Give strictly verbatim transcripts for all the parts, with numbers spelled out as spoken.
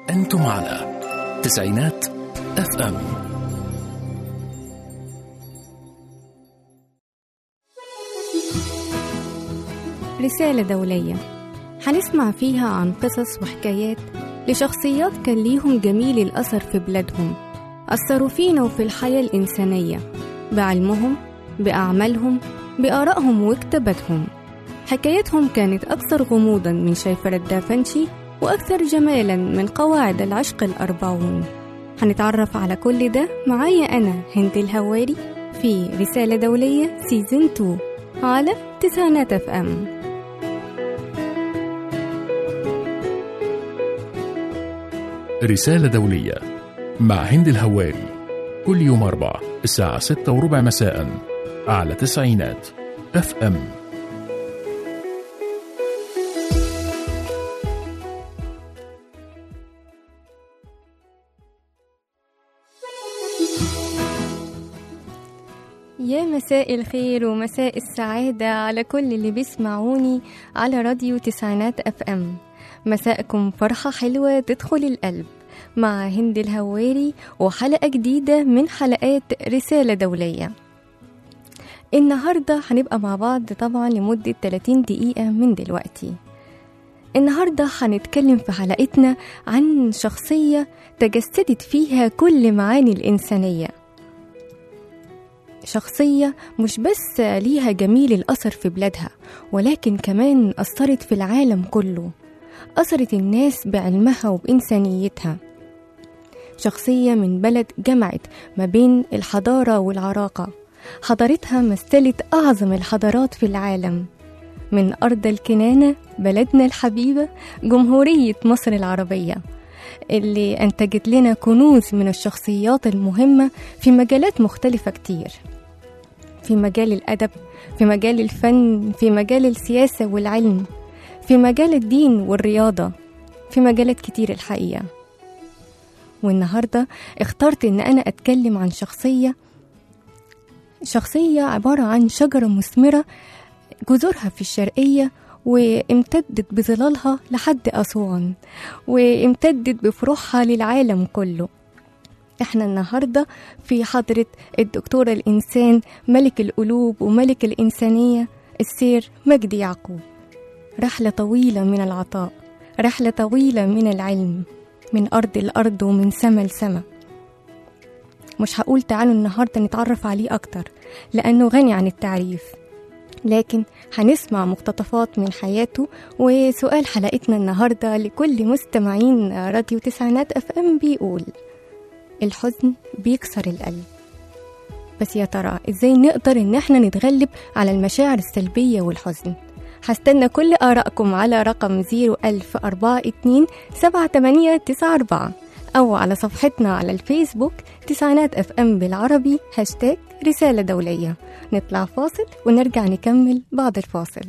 أنتم على تسعينات اف ام. رسالة دولية هنسمع فيها عن قصص وحكايات لشخصيات كان ليهم جميل الأثر في بلادهم، أثروا فينا وفي الحياة الإنسانية بعلمهم، بأعمالهم، بآرائهم وكتاباتهم. حكايتهم كانت أكثر غموضاً من شيفرة دافنشي وأكثر جمالاً من قواعد العشق الأربعون. هنتعرف على كل ده معايا أنا هند الهواري في رسالة دولية سيزن اتنين على تسعينات اف ام. رسالة دولية مع هند الهواري كل يوم أربع الساعة ستة وربع مساء على تسعينات اف ام. يا مساء الخير ومساء السعادة على كل اللي بيسمعوني على راديو تسعينات اف ام. مساءكم فرحة حلوة تدخل القلب مع هند الهواري وحلقة جديدة من حلقات رسالة دولية. النهاردة هنبقى مع بعض طبعا لمدة ثلاثين دقيقة من دلوقتي. النهاردة هنتكلم في حلقتنا عن شخصية تجسدت فيها كل معاني الإنسانية، شخصية مش بس ليها جميل الأثر في بلادها ولكن كمان أثرت في العالم كله، أثرت الناس بعلمها وبإنسانيتها. شخصية من بلد جمعت ما بين الحضارة والعراقة، حضارتها مثلت أعظم الحضارات في العالم. من أرض الكنانة بلدنا الحبيبة جمهورية مصر العربية اللي أنتجت لنا كنوز من الشخصيات المهمة في مجالات مختلفة كتير، في مجال الأدب، في مجال الفن، في مجال السياسة والعلم، في مجال الدين والرياضة، في مجالات كتير الحقيقة. والنهاردة اخترت ان انا اتكلم عن شخصية شخصية عبارة عن شجرة مثمرة جذورها في الشرقية وامتدت بظلالها لحد أسوان وامتدت بفروعها للعالم كله. احنا النهاردة في حضرة الدكتورة الإنسان ملك القلوب وملك الإنسانية السير مجدي يعقوب. رحلة طويلة من العطاء، رحلة طويلة من العلم، من أرض الأرض ومن سما لسما. مش هقول تعالوا النهاردة نتعرف عليه أكتر لأنه غني عن التعريف، لكن هنسمع مقتطفات من حياته. وسؤال حلقتنا النهاردة لكل مستمعين راديو تسعينات اف ام بيقول: الحزن بيكسر القلب، بس يا ترى ازاي نقدر ان احنا نتغلب على المشاعر السلبية والحزن؟ هستنى كل آرائكم على رقم زيرو ألف أربعة اتنين سبعة تمانية تسعة أربعة أو على صفحتنا على الفيسبوك تسعينات اف ام بالعربي هاشتاج رسالة دولية. نطلع فاصل ونرجع نكمل بعد الفاصل.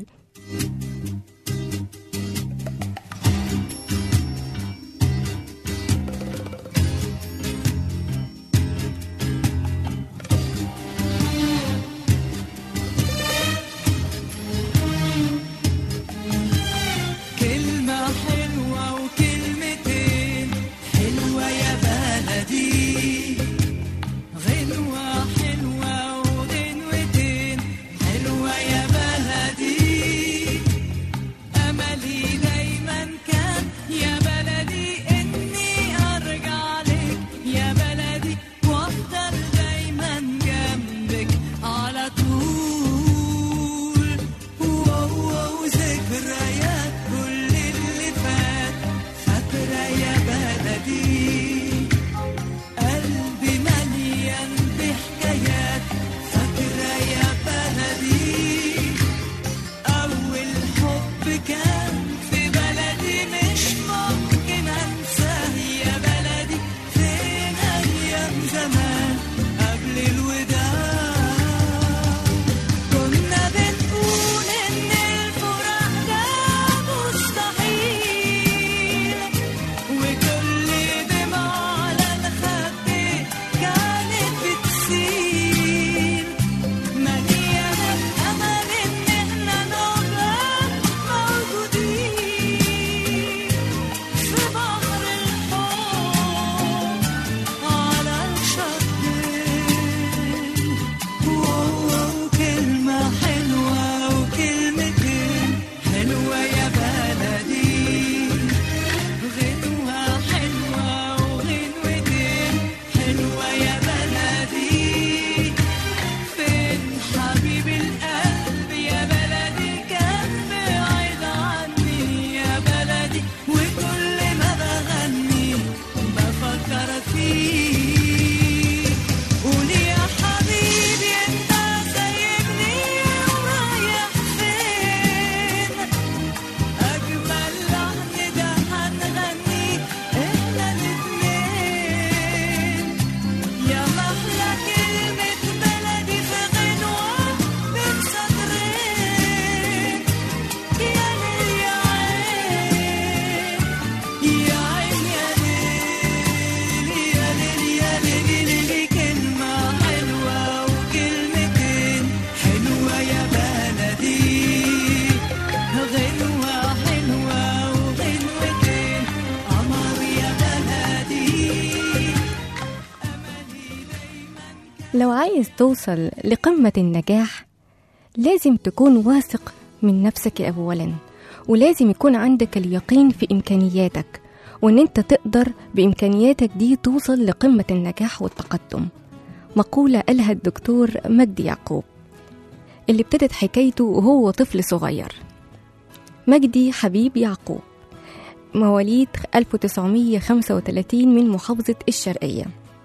لو عايز توصل لقمة النجاح لازم تكون واثق من نفسك أولا، ولازم يكون عندك اليقين في إمكانياتك، وإن أنت تقدر بإمكانياتك دي توصل لقمة النجاح والتقدم. مقولة قالها الدكتور مجدي يعقوب اللي ابتدت حكايته وهو طفل صغير. مجدي حبيب يعقوب مواليد ألف وتسعمية وخمسة وثلاثين من محافظة الشرقية.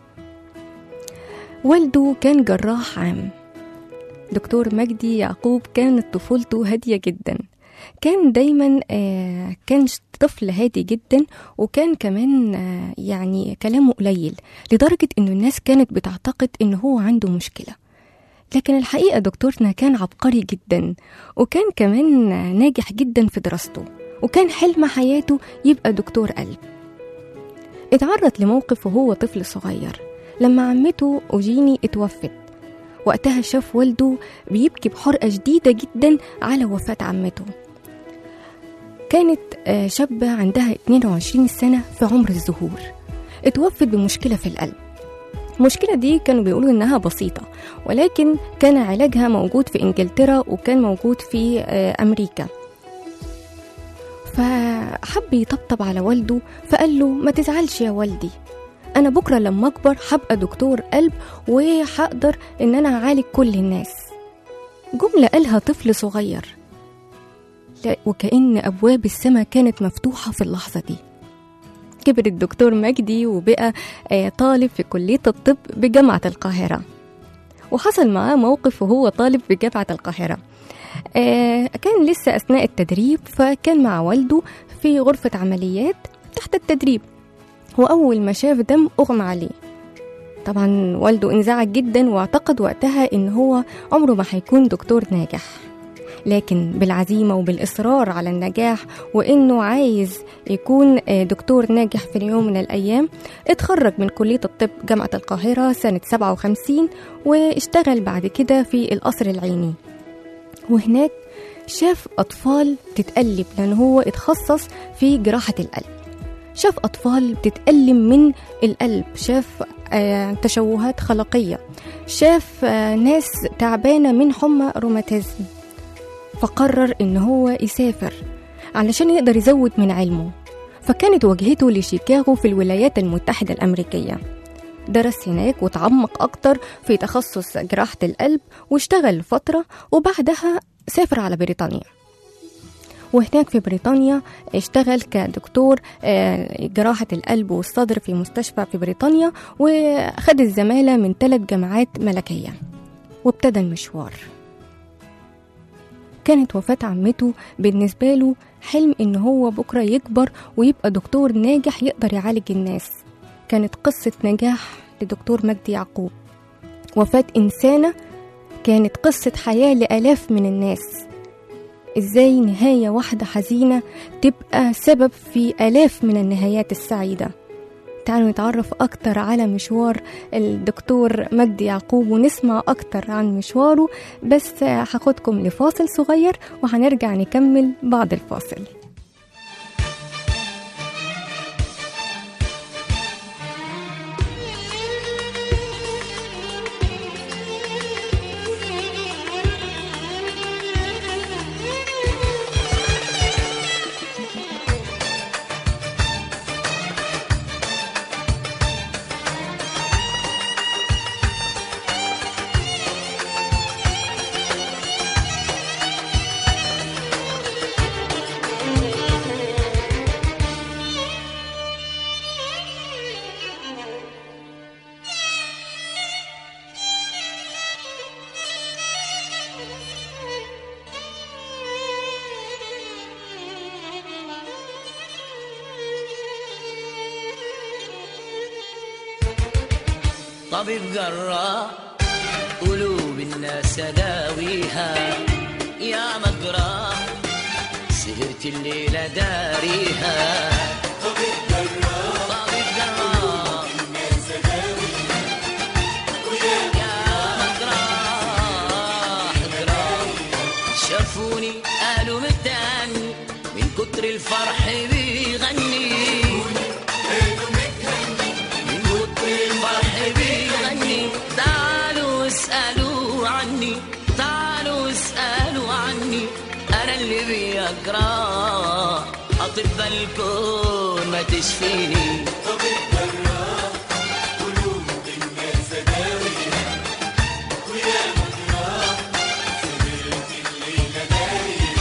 والده كان جراح عام. دكتور مجدي يعقوب كانت طفولته هادية جدا، كان دايما آه كان طفل هادي جدا، وكان كمان آه يعني كلامه قليل لدرجة انه الناس كانت بتعتقد انه هو عنده مشكلة. لكن الحقيقة دكتورنا كان عبقري جدا، وكان كمان آه ناجح جدا في دراسته، وكان حلم حياته يبقى دكتور قلب. اتعرض لموقف وهو طفل صغير لما عمته أوجيني اتوفت. وقتها شاف والده بيبكي بحرقة شديدة جدا على وفاة عمته. كانت شابة عندها اثنين وعشرين سنة في عمر الزهور، اتوفت بمشكلة في القلب. المشكلة دي كانوا بيقولوا إنها بسيطة، ولكن كان علاجها موجود في إنجلترا وكان موجود في أمريكا. فحب يطبطب على والده، فقال له ما تزعلش يا والدي، أنا بكرة لما أكبر هبقى دكتور قلب وهقدر إن أنا أعالج كل الناس. جملة قالها طفل صغير، وكأن أبواب السماء كانت مفتوحة في اللحظة دي. كبر الدكتور مجدي وبقى طالب في كلية الطب بجامعة القاهرة. وحصل معاه موقف وهو طالب بجامعة القاهرة. كان لسه أثناء التدريب، فكان مع والده في غرفة عمليات تحت التدريب، وأول ما شاف دم أغمى عليه. طبعا والده انزعج جدا واعتقد وقتها إن هو عمره ما هيكون دكتور ناجح، لكن بالعزيمة وبالإصرار على النجاح وإنه عايز يكون دكتور ناجح في يوم من الأيام، اتخرج من كلية الطب جامعة القاهرة سنة سبعة وخمسين، واشتغل بعد كده في القصر العيني. وهناك شاف أطفال تتقلب، لأن هو اتخصص في جراحة القلب. شاف أطفال بتتألم من القلب، شاف آه تشوهات خلقية، شاف آه ناس تعبانة من حمى روماتيزم. فقرر إن هو يسافر علشان يقدر يزود من علمه. فكانت وجهته لشيكاغو في الولايات المتحدة الأمريكية. درس هناك وتعمق أكتر في تخصص جراحة القلب واشتغل فترة، وبعدها سافر على بريطانيا. وهناك في بريطانيا اشتغل كدكتور جراحة القلب والصدر في مستشفى في بريطانيا، وخد الزمالة من ثلاث جامعات ملكية، وابتدى المشوار. كانت وفاة عمته بالنسبة له حلم إن هو بكرة يكبر ويبقى دكتور ناجح يقدر يعالج الناس. كانت قصة نجاح لدكتور مجدي يعقوب. وفاة إنسانة كانت قصة حياة لآلاف من الناس. إزاي نهاية واحدة حزينة تبقى سبب في آلاف من النهايات السعيدة. تعالوا نتعرف أكتر على مشوار الدكتور مجدي يعقوب ونسمع أكتر عن مشواره، بس هاخدكم لفاصل صغير وهنرجع نكمل بعد الفاصل. طبيب جراح قلوب الناس داويها، يا مجراح سهرت الليلة داريها. طبيب جراح طبيب جراح الناس داويها، يا مجراح جراح. شافوني قالوا متهني من كتر الفرح بيغني، قالوا متهني من كتر الفرح بيغني. تعالوا جراح، أطباء الكون ما تشفيني. طبيب جراح قلوب الناس داوية، ويا مجراح سهرت الليلة داية.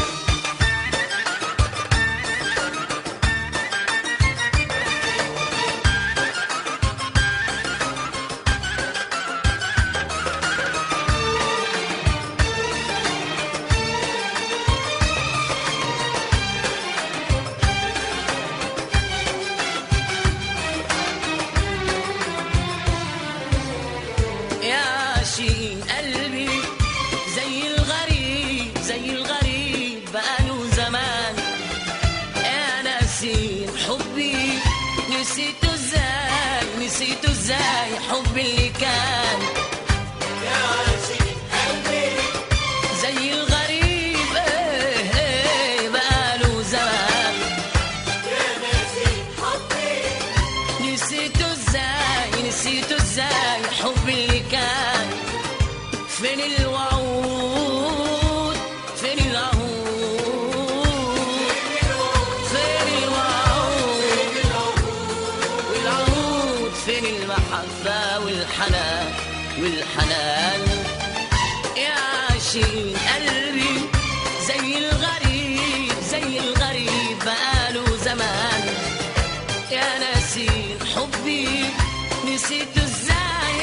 يا شين قلبي زي الغريب، زي الغريب بقاله زمان. يا ناسين حبي نسيته ازاي، نسيته ازاي حبي اللي كان. يا عاشق قلبي زي الغريب ايه ايه بقاله زمان. يا ناسي حبي، نسيته ازاي، نسيته ازاي حبي اللي كان. فين الوعود، فين العهود، فين الوعود والعهود، فين المحبة والحنان والحنان. يا عاشقين قلبي زي الغريب، زي الغريب بقاله زمان. يا ناسين حبي نسيته ازاي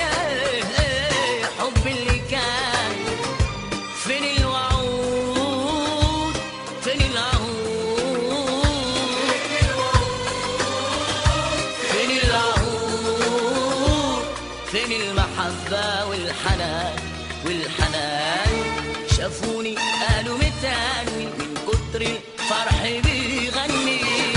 حبي اللي كان. فين الوعود، فين العهود، فين العهود، فين المحبة والحنان والحنان. شافوني قالوا متاني من كتر الفرح بيغني،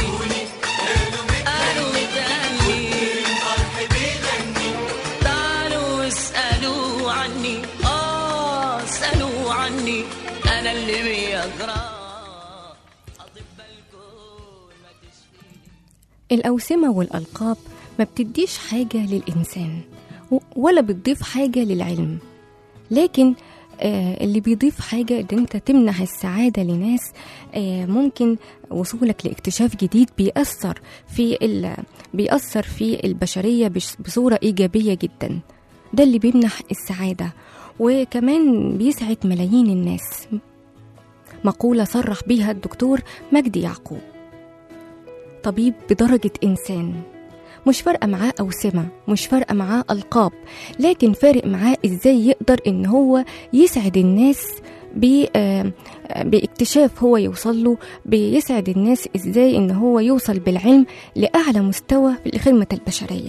قالوا متاني الفرح بيغني. تعالوا اسألوا عني، آه اسألوا عني، أنا اللي بيجرى أطباء الكون ما تشفيني. الأوسمة والألقاب ما بتديش حاجة للإنسان و- ولا بتضيف حاجة للعلم، لكن آه اللي بيضيف حاجة إن أنت تمنح السعادة لناس. آه ممكن وصولك لاكتشاف جديد بيأثر في ال- بيأثر في البشرية بش- بصورة إيجابية جدا. ده اللي بيمنح السعادة، وكمان بيسعد ملايين الناس. مقولة صرح بيها الدكتور مجدي يعقوب: طبيب بدرجة إنسان، مش فارقة معاه أوسمة، مش فارقة معاه ألقاب، لكن فارق معاه إزاي يقدر إن هو يسعد الناس ب- آه، آه، باكتشاف هو يوصل له، بيسعد الناس إزاي إن هو يوصل بالعلم لأعلى مستوى في خدمة البشرية.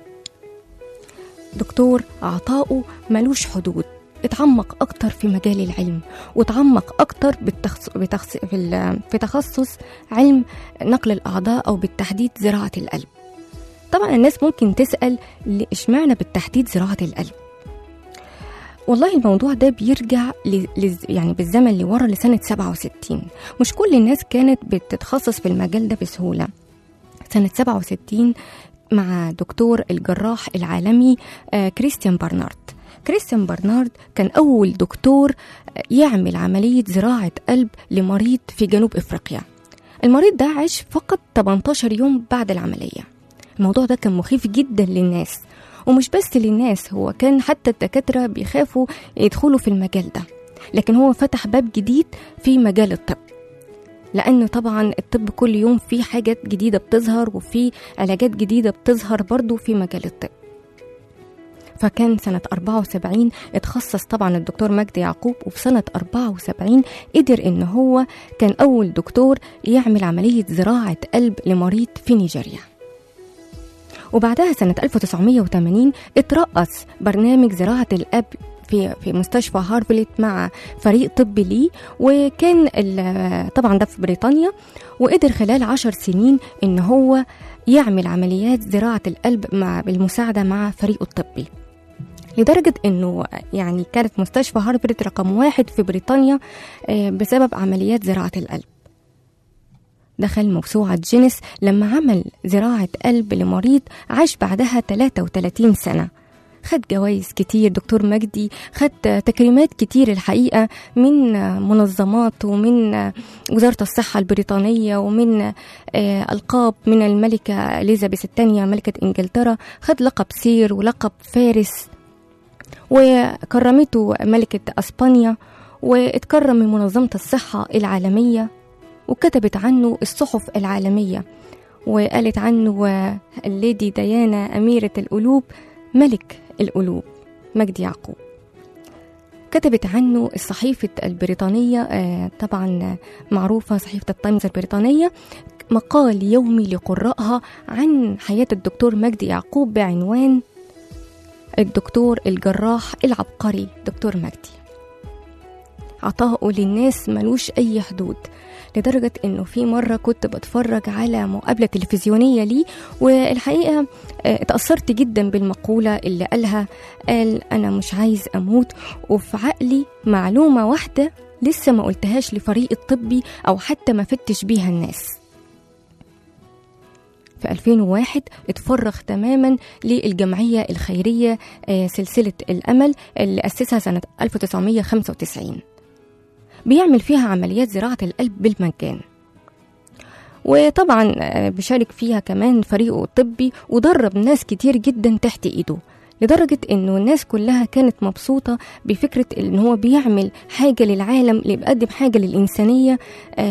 دكتور عطاؤه ملوش حدود، اتعمق أكتر في مجال العلم، واتعمق أكتر بالتخص... بتخص... في, ال... في تخصص علم نقل الأعضاء، أو بالتحديد زراعة القلب. طبعا الناس ممكن تسأل اشمعنى بالتحديد زراعة القلب؟ والله الموضوع ده بيرجع ل... ل... يعني بالزمن اللي ورا لسنة سبعة وستين. مش كل الناس كانت بتتخصص في المجال ده بسهولة. سنة سبعة وستين مع دكتور الجراح العالمي آه كريستيان برنارد. كريستيان برنارد كان أول دكتور يعمل عملية زراعة قلب لمريض في جنوب إفريقيا. المريض ده عاش فقط ثمانية عشر يوم بعد العملية. الموضوع ده كان مخيف جدا للناس، ومش بس للناس، هو كان حتى الدكاترة بيخافوا يدخلوا في المجال ده. لكن هو فتح باب جديد في مجال الطب، لأنه طبعا الطب كل يوم في حاجات جديدة بتظهر، وفي علاجات جديدة بتظهر برضو في مجال الطب. فكان سنة أربعة وسبعين اتخصص طبعا الدكتور مجدي يعقوب، وفي سنة أربعة وسبعين قدر إن هو كان أول دكتور يعمل عملية زراعة قلب لمريض في نيجيريا. وبعدها سنة ألف وتسعمية وثمانين اترأس برنامج زراعة القلب في في مستشفى هارفارد مع فريق طبي ليه، وكان طبعا ده في بريطانيا. وقدر خلال عشر سنين إن هو يعمل عمليات زراعة القلب مع بالمساعدة مع فريقه الطبي، لدرجة أنه يعني كانت مستشفى هارفارد رقم واحد في بريطانيا بسبب عمليات زراعة القلب. دخل موسوعة جينيس لما عمل زراعة قلب لمريض عاش بعدها ثلاثة وثلاثين سنة. خد جوائز كتير دكتور مجدي، خد تكريمات كتير الحقيقة من منظمات ومن وزارة الصحة البريطانية ومن ألقاب من الملكة إليزابيث الثانية ملكة إنجلترا، خد لقب سير ولقب فارس، وكرمته ملكة أسبانيا، واتكرم من منظمة الصحة العالمية، وكتبت عنه الصحف العالمية وقالت عنه الليدي ديانا أميرة القلوب ملك القلوب مجدي يعقوب. كتبت عنه الصحيفة البريطانية طبعا معروفة صحيفة التايمز البريطانية مقال يومي لقراءها عن حياة الدكتور مجدي يعقوب بعنوان الدكتور الجراح العبقري دكتور مجدي. عطاؤه للناس ملوش أي حدود، لدرجة انه في مرة كنت بتفرج على مقابلة تلفزيونية لي، والحقيقة اتأثرت جدا بالمقولة اللي قالها، قال أنا مش عايز أموت وفي عقلي معلومة واحدة لسه ما قلتهاش لفريق الطبي أو حتى ما فتش بيها الناس. في ألفين وواحد اتفرغ تماما للجمعية الخيرية سلسلة الأمل اللي أسسها سنة ألف وتسعمية وخمسة وتسعين، بيعمل فيها عمليات زراعة القلب بالمجان، وطبعا بيشارك فيها كمان فريقه الطبي، ودرب ناس كتير جدا تحت ايده، لدرجة انه الناس كلها كانت مبسوطة بفكرة ان هو بيعمل حاجة للعالم، اللي بيقدم حاجة للإنسانية.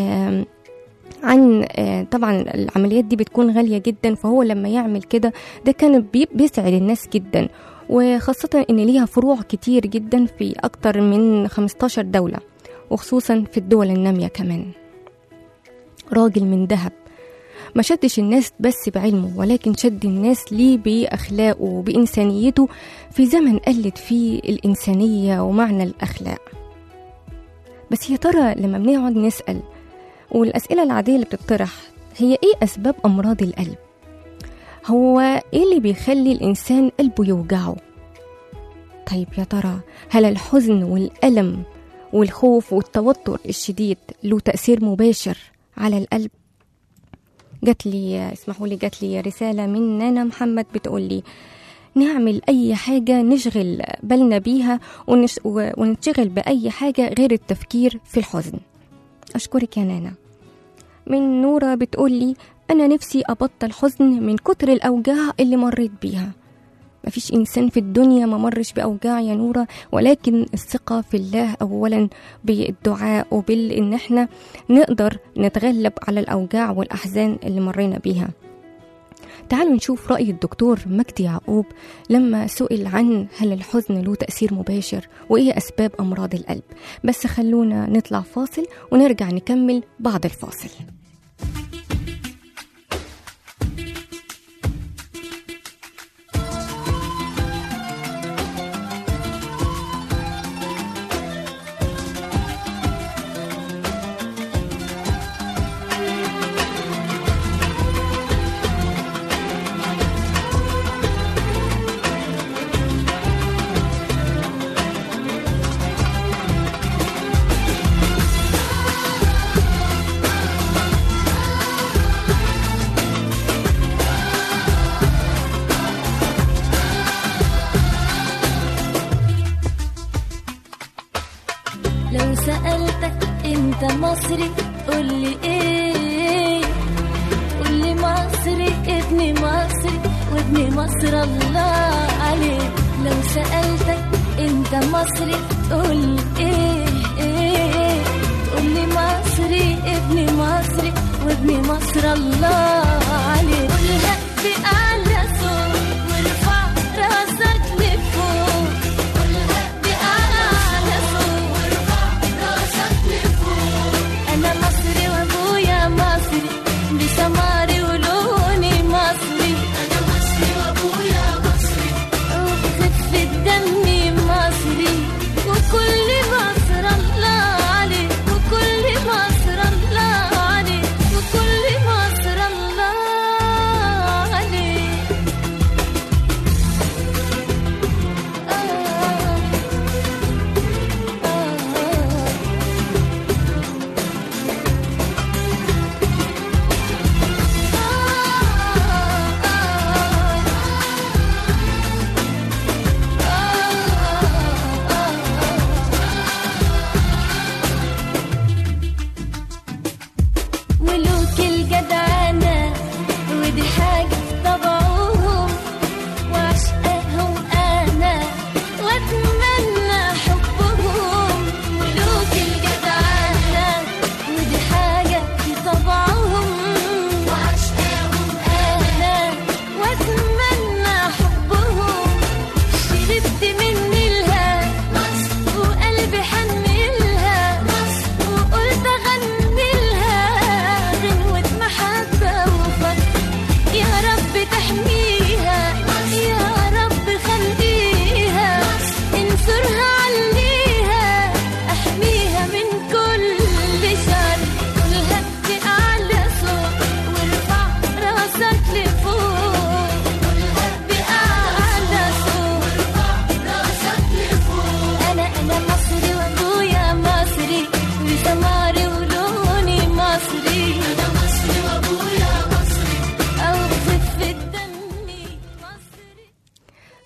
عن طبعا العمليات دي بتكون غالية جدا، فهو لما يعمل كده ده كان بيسعد الناس جدا، وخاصة ان ليها فروع كتير جدا في اكتر من خمستاشر دولة، وخصوصا في الدول النامية كمان. راجل من ذهب، ما شدش الناس بس بعلمه، ولكن شد الناس ليه بأخلاقه وبإنسانيته في زمن قلت فيه الإنسانية ومعنى الأخلاق. بس يا ترى لما بنقعد نسأل، والأسئلة العادية اللي بتطرح هي إيه أسباب أمراض القلب؟ هو إيه اللي بيخلي الإنسان قلبه يوجعه؟ طيب يا ترى هل الحزن والألم والخوف والتوتر الشديد له تأثير مباشر على القلب؟ جات لي اسمحوا لي جات لي رسالة من نانا محمد بتقول لي نعمل أي حاجة نشغل بالنا بيها ونش... ونشغل بأي حاجة غير التفكير في الحزن. أشكرك يا نانا. من نورة بتقول لي أنا نفسي أبطل حزن من كتر الأوجاع اللي مريت بيها. مفيش إنسان في الدنيا ما مرش بأوجاع يا نورة، ولكن الثقة في الله أولا بالدعاء وبالإن احنا نقدر نتغلب على الأوجاع والأحزان اللي مرينا بيها. تعالوا نشوف رأي الدكتور مجدي يعقوب لما سئل عن هل الحزن له تأثير مباشر وإيه أسباب أمراض القلب. بس خلونا نطلع فاصل ونرجع نكمل بعد الفاصل. لو سألتك انت مصري قولي ايه، قولي مصري ابن مصري وابن مصر الله عليك. لو سألتك انت مصري تقولي ايه, إيه قولي مصري ابن مصري وابن مصر الله عليك. قولها بأعلى صوت وارفع راسك لفوق، قولها بأعلى صوت وارفع راسك لفوق. أنا مصري وأبويا مصري بسماري ولوني مصري، أنا مصري وأبويا مصري وبخفة دمي مصري. وكل مصر الله عليك، وكل مصر الله عليك، وكل مصر الله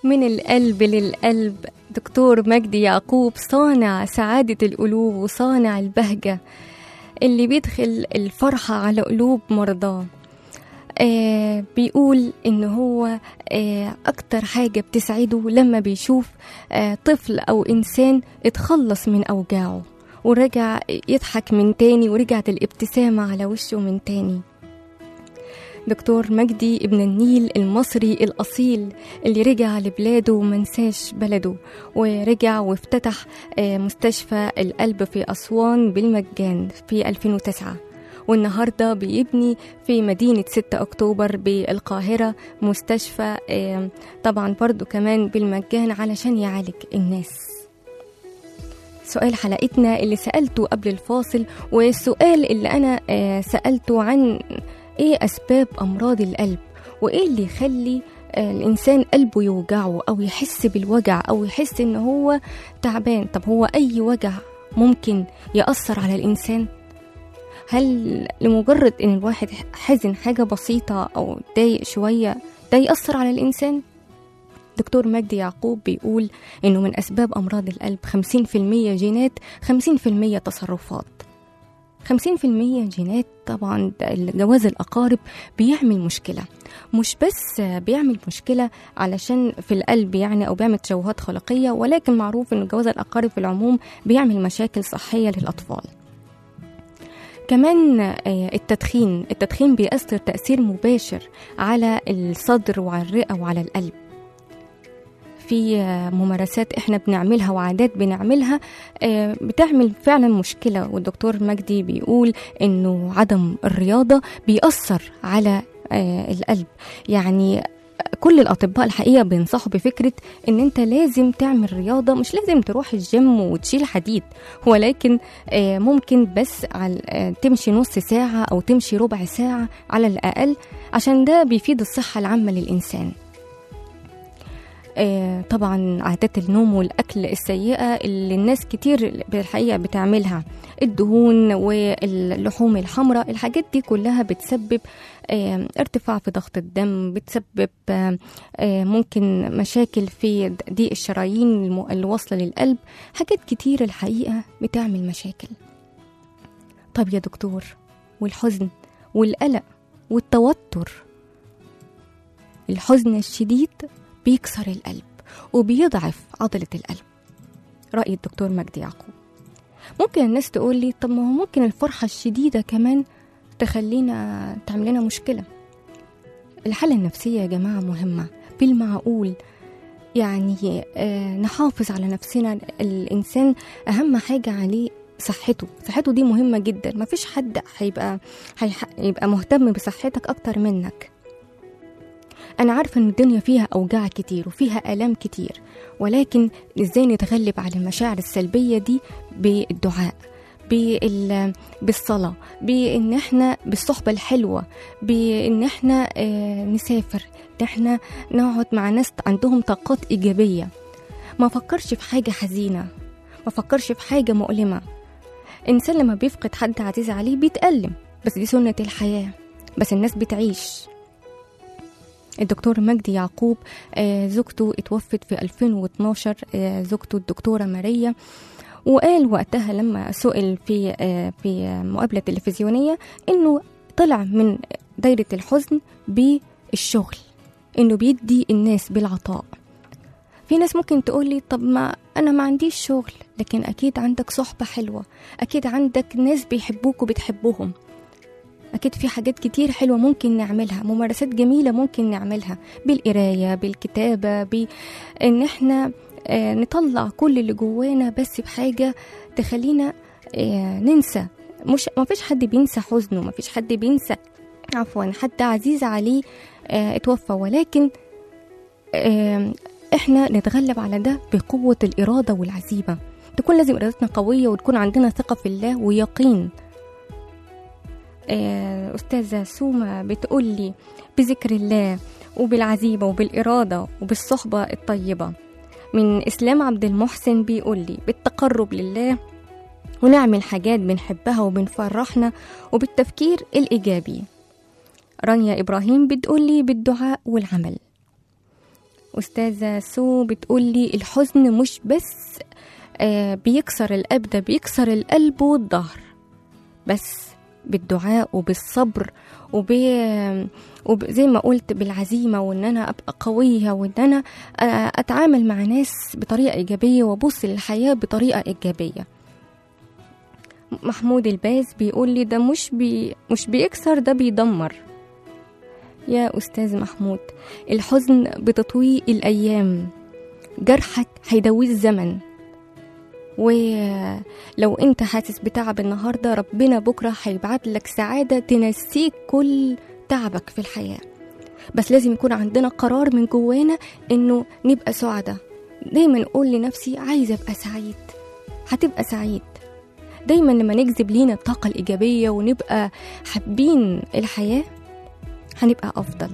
من القلب للقلب، دكتور مجدي يعقوب صانع سعادة القلوب وصانع البهجة اللي بيدخل الفرحة على قلوب مرضاه. آه بيقول إن هو آه أكتر حاجة بتسعده لما بيشوف آه طفل أو إنسان اتخلص من أوجاعه ورجع يضحك من تاني ورجعت الابتسامة على وشه من تاني. دكتور مجدي ابن النيل المصري الأصيل اللي رجع لبلاده ومنساش بلده، ورجع وافتتح مستشفى القلب في أسوان بالمجان في ألفين وتسعة، والنهاردة بيبني في مدينة ستة أكتوبر بالقاهرة مستشفى طبعا برضو كمان بالمجان علشان يعالج الناس. سؤال حلقتنا اللي سألته قبل الفاصل، والسؤال اللي أنا سألته عن ايه اسباب امراض القلب، وايه اللي يخلي الانسان قلبه يوجعه او يحس بالوجع او يحس ان هو تعبان. طب هو اي وجع ممكن يأثر على الانسان؟ هل لمجرد ان الواحد حزن حاجة بسيطة او ضايق شوية ده يأثر على الانسان؟ دكتور مجدي يعقوب بيقول انه من اسباب امراض القلب خمسين في المية جينات، خمسين في المية تصرفات. خمسين في المية جينات. طبعا جواز الأقارب بيعمل مشكلة، مش بس بيعمل مشكلة علشان في القلب يعني أو بيعمل تشوهات خلقية، ولكن معروف أن جواز الأقارب في العموم بيعمل مشاكل صحية للأطفال. كمان التدخين التدخين بيأثر تأثير مباشر على الصدر وعلى الرئة وعلى القلب. في ممارسات احنا بنعملها وعادات بنعملها بتعمل فعلا مشكلة، والدكتور مجدي بيقول انه عدم الرياضة بيأثر على القلب. يعني كل الأطباء الحقيقة بينصحوا بفكرة ان انت لازم تعمل رياضة، مش لازم تروح الجيم وتشيل حديد، ولكن ممكن بس تمشي نص ساعة او تمشي ربع ساعة على الأقل، عشان ده بيفيد الصحة العامة للإنسان. آه طبعا عادات النوم والأكل السيئة اللي الناس كتير بالحقيقة بتعملها، الدهون واللحوم الحمراء، الحاجات دي كلها بتسبب آه ارتفاع في ضغط الدم، بتسبب آه ممكن مشاكل في ضيق الشرايين اللي واصلة للقلب، حاجات كتير الحقيقة بتعمل مشاكل. طب يا دكتور، والحزن والقلق والتوتر؟ الحزن الشديد بيكسر القلب وبيضعف عضلة القلب، رأي الدكتور مجدي يعقوب. ممكن الناس تقول لي طب ما هو ممكن الفرحة الشديدة كمان تخلينا تعمل لنا مشكلة. الحالة النفسية يا جماعة مهمة بالمعقول، يعني آه نحافظ على نفسنا. الإنسان أهم حاجة عليه صحته، صحته دي مهمة جدا. ما فيش حد هيبقى هيبقى مهتم بصحتك أكتر منك. أنا عارفة أن الدنيا فيها أوجاع كتير وفيها آلام كتير، ولكن إزاي نتغلب على المشاعر السلبية دي؟ بالدعاء، بالصلاة، بإن احنا بالصحبة الحلوة، بإن احنا اه نسافر، إن احنا نقعد مع ناس عندهم طاقات إيجابية. ما فكرش في حاجة حزينة، ما فكرش في حاجة مؤلمة. إنسان لما بيفقد حد عزيز عليه بيتألم، بس دي سنة الحياة، بس الناس بتعيش. الدكتور مجدي يعقوب آه زوجته اتوفت في ألفين واثناشر، آه زوجته الدكتورة ماريا، وقال وقتها لما سئل في آه في مقابلة تلفزيونية انه طلع من دايرة الحزن بالشغل، انه بيدي الناس بالعطاء. في ناس ممكن تقولي طب ما انا ما عنديش شغل، لكن اكيد عندك صحبة حلوة، اكيد عندك ناس بيحبوك وبتحبهم، أكيد في حاجات كتير حلوة ممكن نعملها، ممارسات جميلة ممكن نعملها، بالقراية، بالكتابة، بإن احنا اه نطلع كل اللي جوانا، بس بحاجة تخلينا اه ننسى. مش ما فيش حد بينسى حزنه، ما فيش حد بينسى عفوا حد عزيز عليه اه اتوفى، ولكن اه احنا نتغلب على ده بقوة الإرادة والعزيمة. تكون لازم إرادتنا قوية وتكون عندنا ثقة في الله ويقين. أستاذة سومة بتقول لي بذكر الله وبالعزيمة وبالإرادة وبالصحبة الطيبة. من إسلام عبد المحسن بيقول لي بالتقرب لله ونعمل حاجات بنحبها وبنفرحنا وبالتفكير الإيجابي. رانيا إبراهيم بتقول لي بالدعاء والعمل. أستاذة سو بتقول لي الحزن مش بس آه بيكسر القلب، ده بيكسر القلب والظهر، بس بالدعاء وبالصبر وب وزي ما قلت بالعزيمة، وإن أنا أبقى قوية، وإن أنا أتعامل مع ناس بطريقة إيجابية وأبص للحياة بطريقة إيجابية. محمود الباز بيقول لي ده مش بي مش بيكسر، ده بيدمر. يا أستاذ محمود، الحزن بتطويه الأيام، جرحك هيدويه الزمن، ولو انت حاسس بتعب النهاردة ربنا بكرة هيبعت لك سعادة تنسيك كل تعبك في الحياة. بس لازم يكون عندنا قرار من جوانا انه نبقى سعداء. دايما نقول لنفسي عايزة ابقى سعيد، هتبقى سعيد. دايما لما نجذب لينا الطاقة الإيجابية ونبقى حابين الحياة هنبقى أفضل.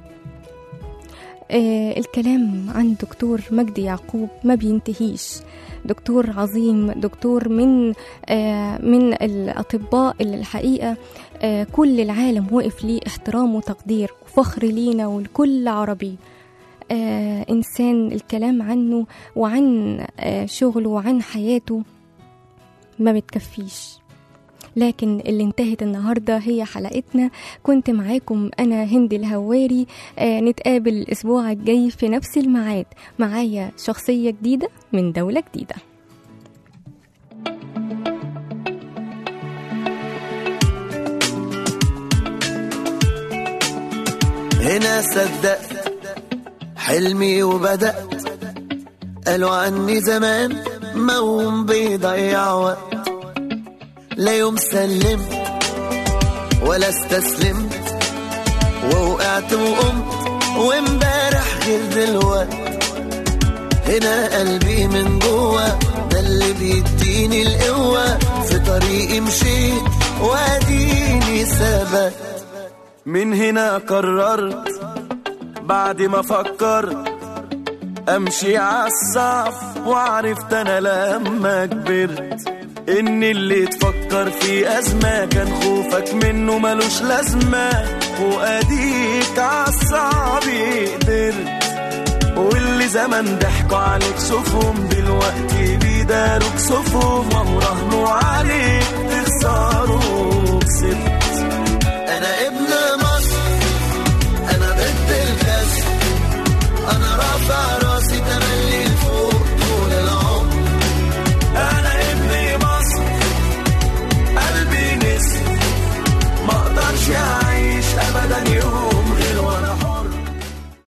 آه الكلام عن دكتور مجدي يعقوب ما بينتهيش. دكتور عظيم، دكتور من آه من الأطباء اللي الحقيقة آه كل العالم وقف ليه احترام وتقدير وفخر لينا ولكل عربي. آه إنسان الكلام عنه وعن آه شغله وعن حياته ما بتكفيش. لكن اللي انتهت النهاردة هي حلقتنا. كنت معاكم أنا هند الهواري. آه نتقابل الأسبوع الجاي في نفس الميعاد معايا شخصية جديدة من دولة جديدة. هنا صدقت حلمي وبدأت، قالوا عني زمان موم بيضيع وقت، لا يوم سلمت ولا استسلمت، ووقعت وقمت وامبارح غير دلوقت. هنا قلبي من جوا ده اللي بيديني القوة، في طريقي مشيت واديني ثبت. من هنا قررت بعد ما فكرت امشي عالصعب، وعرفت انا لما كبرت ان اللي تفكر في ازمة كان خوفك منه ملوش لازمة، واديك عالصعب قدرت. واللي زمان ضحكوا عليك شوفهم دلوقتي بيداروك صفهم، وراهنوا عليك تخسروا كسبت.